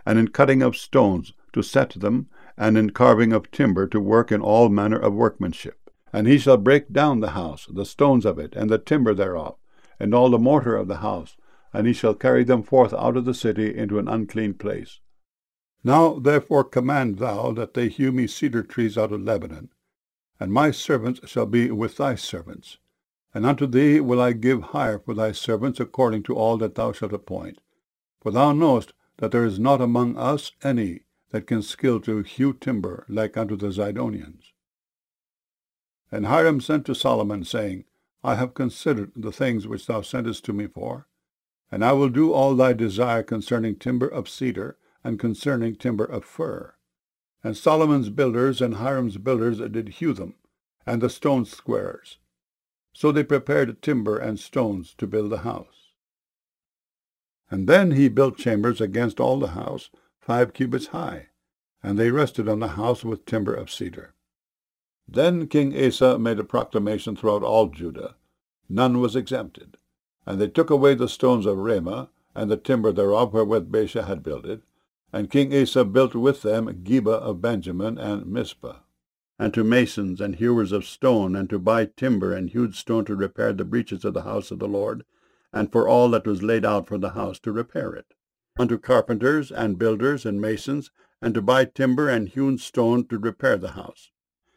and in cutting of stones to set them, and in carving of timber to work in all manner of workmanship. And he shall break down the house, the stones of it, and the timber thereof, and all the mortar of the house, and he shall carry them forth out of the city into an unclean place. Now therefore command thou that they hew me cedar trees out of Lebanon, and my servants shall be with thy servants. And unto thee will I give hire for thy servants according to all that thou shalt appoint. For thou knowest that there is not among us any that can skill to hew timber like unto the Zidonians. And Hiram sent to Solomon, saying, I have considered the things which thou sentest to me for, and I will do all thy desire concerning timber of cedar, and concerning timber of fir. And Solomon's builders and Hiram's builders did hew them, and the stone squarers. So they prepared timber and stones to build the house. And then he built chambers against all the house, 5 cubits high, and they rested on the house with timber of cedar. Then King Asa made a proclamation throughout all Judah. None was exempted. And they took away the stones of Ramah, and the timber thereof wherewith Baasha had builded. And King Asa built with them Geba of Benjamin and Mizpah. And to masons and hewers of stone, and to buy timber and hewed stone to repair the breaches of the house of the Lord, and for all that was laid out for the house to repair it. Unto carpenters and builders and masons, and to buy timber and hewn stone to repair the house.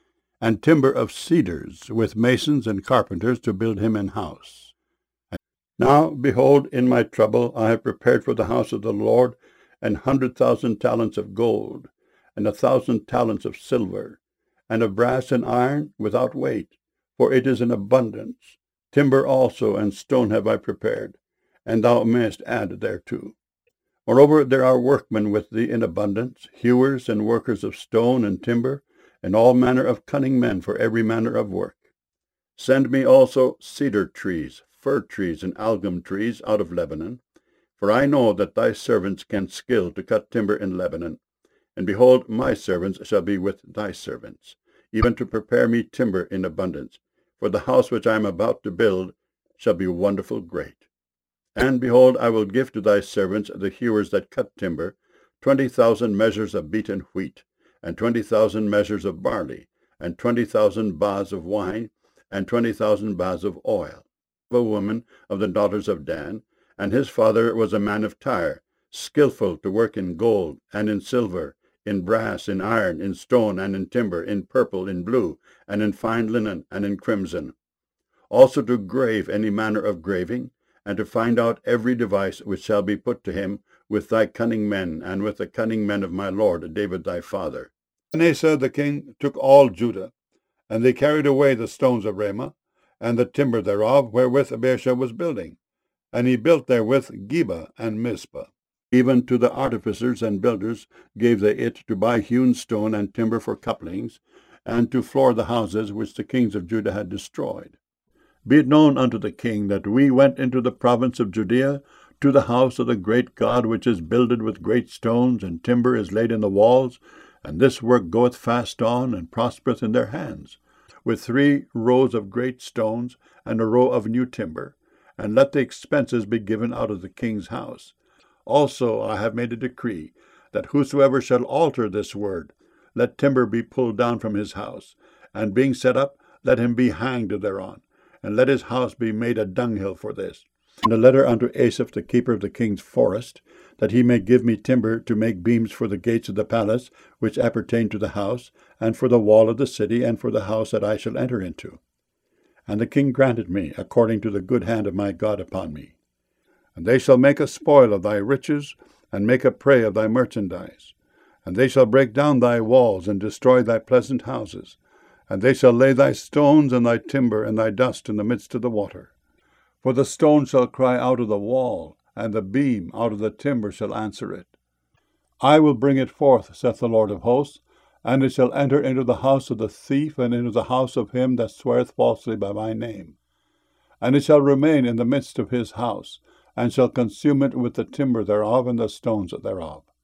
And timber of cedars, with masons and carpenters to build him an house. Now, behold, in my trouble I have prepared for the house of the Lord 100,000 talents of gold, and 1,000 talents of silver, and of brass and iron without weight, for it is in abundance. Timber also and stone have I prepared, and thou mayest add thereto. Moreover, there are workmen with thee in abundance, hewers and workers of stone and timber, and all manner of cunning men for every manner of work. Send me also cedar trees, fir trees, and algum trees out of Lebanon, for I know that thy servants can skill to cut timber in Lebanon. And behold, my servants shall be with thy servants, even to prepare me timber in abundance, for the house which I am about to build shall be wonderful great. And behold, I will give to thy servants, the hewers that cut timber, 20,000 measures of beaten wheat, and 20,000 measures of barley, and 20,000 baths of wine, and 20,000 baths of oil. A woman of the daughters of Dan, and his father was a man of Tyre, skillful to work in gold, and in silver, in brass, in iron, in stone, and in timber, in purple, in blue, and in fine linen, and in crimson. Also to grave any manner of graving, and to find out every device which shall be put to him with thy cunning men, and with the cunning men of my lord David thy father. And Asa the king took all Judah, and they carried away the stones of Ramah, and the timber thereof wherewith Baasha was building. And he built therewith Geba and Mizpah. Even to the artificers and builders gave they it to buy hewn stone and timber for couplings, and to floor the houses which the kings of Judah had destroyed. Be it known unto the king that we went into the province of Judea, to the house of the great God, which is builded with great stones, and timber is laid in the walls, and this work goeth fast on, and prospereth in their hands, with 3 rows of great stones, and a row of new timber, and let the expenses be given out of the king's house. Also I have made a decree, that whosoever shall alter this word, let timber be pulled down from his house, and being set up, let him be hanged thereon, and let his house be made a dunghill for this. And a letter unto Asaph the keeper of the king's forest, that he may give me timber to make beams for the gates of the palace, which appertain to the house, and for the wall of the city, and for the house that I shall enter into. And the king granted me, according to the good hand of my God upon me. And they shall make a spoil of thy riches, and make a prey of thy merchandise. And they shall break down thy walls, and destroy thy pleasant houses. And they shall lay thy stones and thy timber and thy dust in the midst of the water. For the stone shall cry out of the wall, and the beam out of the timber shall answer it. I will bring it forth, saith the Lord of hosts, and it shall enter into the house of the thief, and into the house of him that sweareth falsely by my name. And it shall remain in the midst of his house, and shall consume it with the timber thereof and the stones thereof.